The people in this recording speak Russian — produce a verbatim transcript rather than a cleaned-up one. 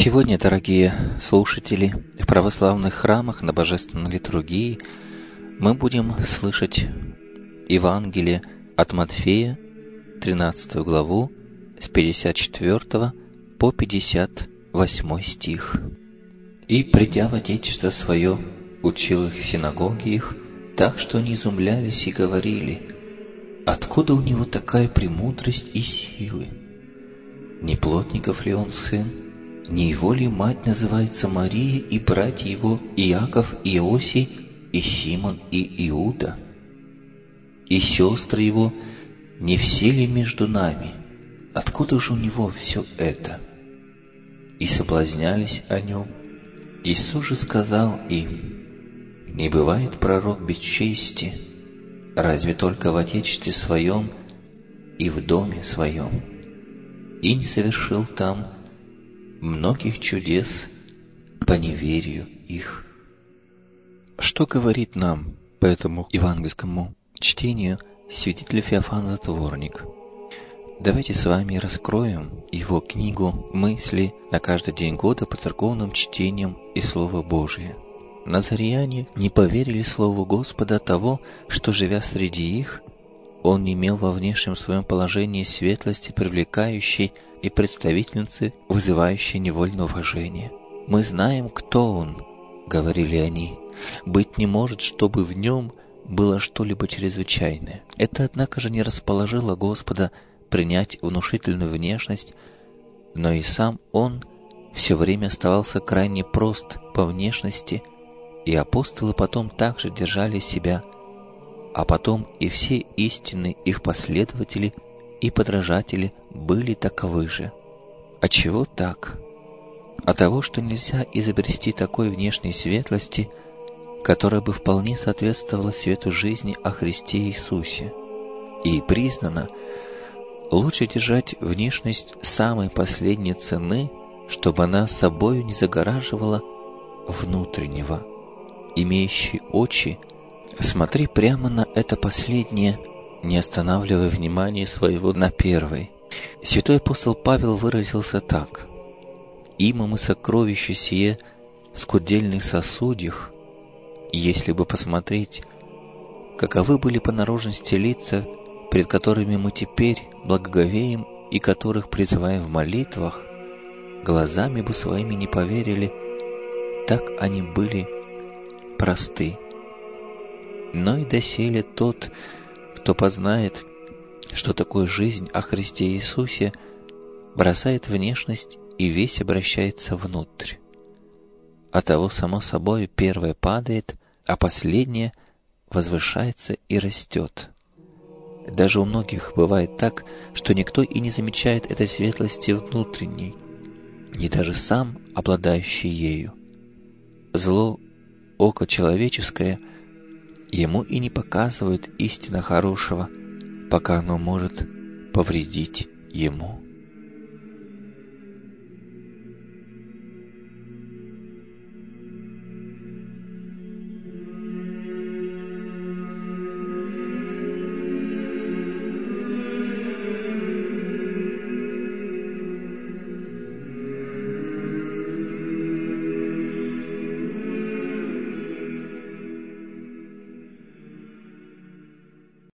Сегодня, дорогие слушатели, в православных храмах на Божественной литургии мы будем слышать Евангелие от Матфея, тринадцатую главу, с пятьдесят четвёртого по пятьдесят восьмой стих. «И, придя в Отечество Свое, учил их в синагоге их, так что они изумлялись и говорили: откуда у него такая премудрость и силы? Не плотников ли он сын? Не его ли мать называется Мария, и братья его Иаков, и Иосий, и Симон, и Иуда? И сестры его, не все ли между нами? Откуда же у него все это?» И соблазнялись о нем. Иисус же сказал им: «Не бывает пророк без чести, разве только в отечестве своем и в доме своем. И не совершил там многих чудес по неверию их». Что говорит нам по этому евангельскому чтению святитель Феофан Затворник? Давайте с вами раскроем его книгу «Мысли на каждый день года по церковным чтениям и Слово Божие». Назаряне не поверили Слову Господа того, что, живя среди их, Он не имел во внешнем своем положении светлости, привлекающей, и представительницы, вызывающей невольное уважение. «Мы знаем, кто Он», — говорили они. «Быть не может, чтобы в Нем было что-либо чрезвычайное». Это, однако же, не расположило Господа принять внушительную внешность, но и сам Он все время оставался крайне прост по внешности, и апостолы потом также держали себя, а потом и все истинные их последователи и подражатели были таковы же. А чего так? А того, что нельзя изобрести такой внешней светлости, которая бы вполне соответствовала свету жизни о Христе Иисусе. И признано, лучше держать внешность самой последней цены, чтобы она собою не загораживала внутреннего. Имеющий очи, смотри прямо на это последнее, не останавливая внимания своего на первой. Святой апостол Павел выразился так: «Има мы сокровище сие в скудельных сосудях». Если бы посмотреть, каковы были по наружности лица, пред которыми мы теперь благоговеем и которых призываем в молитвах, глазами бы своими не поверили, так они были просты. Но и доселе тот, кто познает, что такое жизнь о Христе Иисусе, бросает внешность и весь обращается внутрь. Оттого, само собой, первое падает, а последнее возвышается и растет. Даже у многих бывает так, что никто и не замечает этой светлости внутренней, не даже сам обладающий ею. Зло, око человеческое, ему и не показывает истинно хорошего, пока оно может повредить ему.